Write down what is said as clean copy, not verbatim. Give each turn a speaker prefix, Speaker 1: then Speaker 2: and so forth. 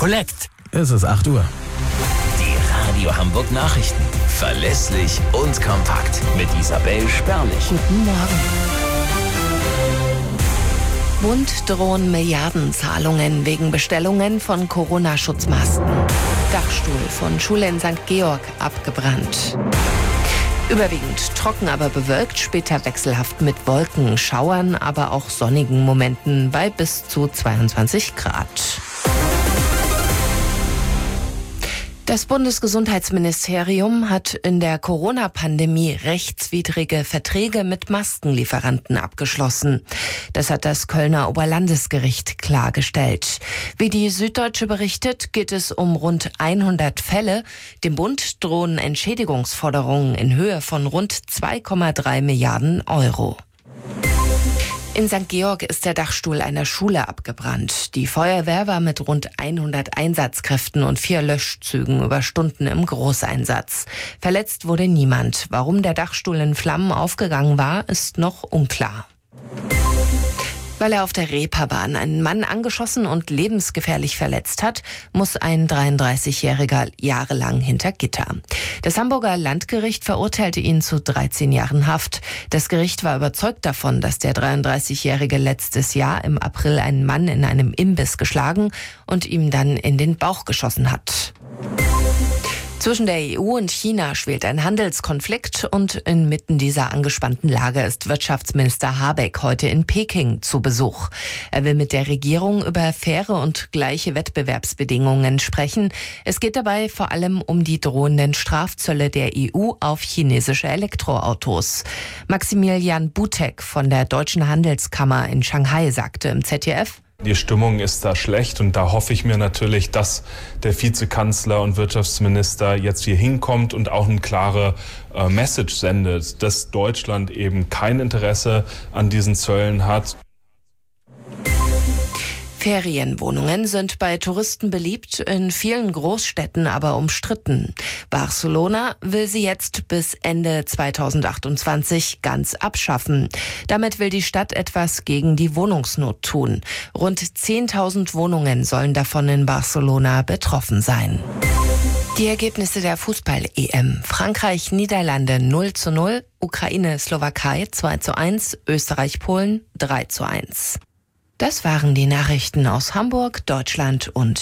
Speaker 1: Collect.
Speaker 2: Es ist 8 Uhr.
Speaker 1: Die Radio Hamburg Nachrichten. Verlässlich und kompakt. Mit Isabel Sperlich.
Speaker 3: Guten Morgen. Bund drohen Milliardenzahlungen wegen Bestellungen von Corona-Schutzmasken. Dachstuhl von Schule in St. Georg abgebrannt. Überwiegend trocken, aber bewölkt, später wechselhaft mit Wolken, Schauern, aber auch sonnigen Momenten bei bis zu 22 Grad. Das Bundesgesundheitsministerium hat in der Corona-Pandemie rechtswidrige Verträge mit Maskenlieferanten abgeschlossen. Das hat das Kölner Oberlandesgericht klargestellt. Wie die Süddeutsche berichtet, geht es um rund 100 Fälle. Dem Bund drohen Entschädigungsforderungen in Höhe von rund 2,3 Milliarden Euro. In St. Georg ist der Dachstuhl einer Schule abgebrannt. Die Feuerwehr war mit rund 100 Einsatzkräften und 4 Löschzügen über Stunden im Großeinsatz. Verletzt wurde niemand. Warum der Dachstuhl in Flammen aufgegangen war, ist noch unklar. Weil er auf der Reeperbahn einen Mann angeschossen und lebensgefährlich verletzt hat, muss ein 33-Jähriger jahrelang hinter Gitter. Das Hamburger Landgericht verurteilte ihn zu 13 Jahren Haft. Das Gericht war überzeugt davon, dass der 33-Jährige letztes Jahr im April einen Mann in einem Imbiss geschlagen und ihm dann in den Bauch geschossen hat. Zwischen der EU und China schwelt ein Handelskonflikt und inmitten dieser angespannten Lage ist Wirtschaftsminister Habeck heute in Peking zu Besuch. Er will mit der Regierung über faire und gleiche Wettbewerbsbedingungen sprechen. Es geht dabei vor allem um die drohenden Strafzölle der EU auf chinesische Elektroautos. Maximilian Butek von der Deutschen Handelskammer in Shanghai sagte im ZDF:
Speaker 4: Die Stimmung ist da schlecht und da hoffe ich mir natürlich, dass der Vizekanzler und Wirtschaftsminister jetzt hier hinkommt und auch eine klare Message sendet, dass Deutschland eben kein Interesse an diesen Zöllen hat.
Speaker 3: Ferienwohnungen sind bei Touristen beliebt, in vielen Großstädten aber umstritten. Barcelona will sie jetzt bis Ende 2028 ganz abschaffen. Damit will die Stadt etwas gegen die Wohnungsnot tun. Rund 10.000 Wohnungen sollen davon in Barcelona betroffen sein. Die Ergebnisse der Fußball-EM. Frankreich, Niederlande 0:0, Ukraine, Slowakei 2:1, Österreich, Polen 3:1. Das waren die Nachrichten aus Hamburg, Deutschland und